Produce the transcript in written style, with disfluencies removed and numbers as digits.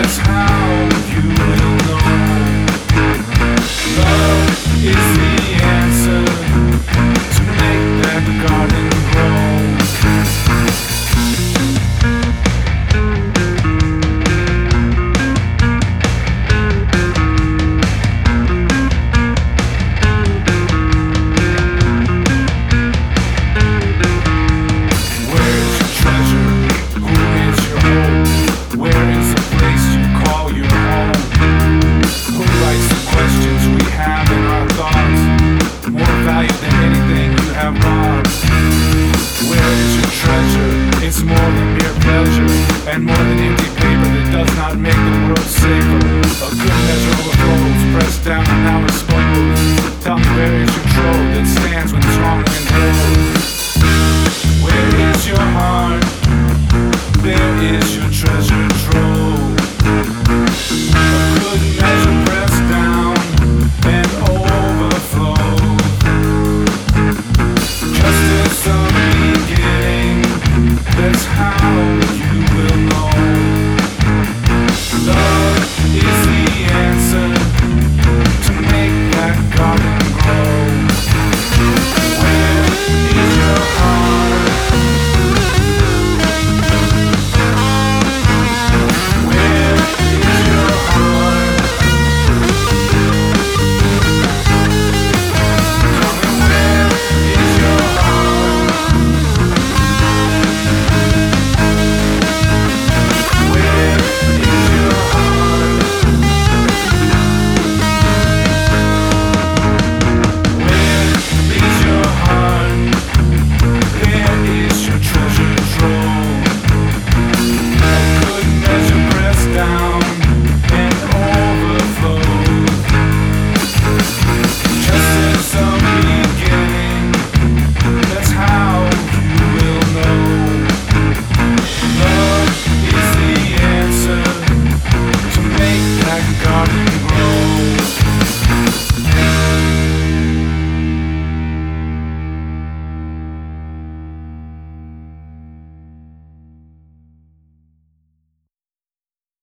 is how you will know. Love is the answer to make that garden grow. Where's your treasure? Who is your hope? Where is the place you call your home? Who writes the questions we have in our thoughts? More value than anything you have bought. Where is your treasure? It's more than mere pleasure, and more than empty paper that does not make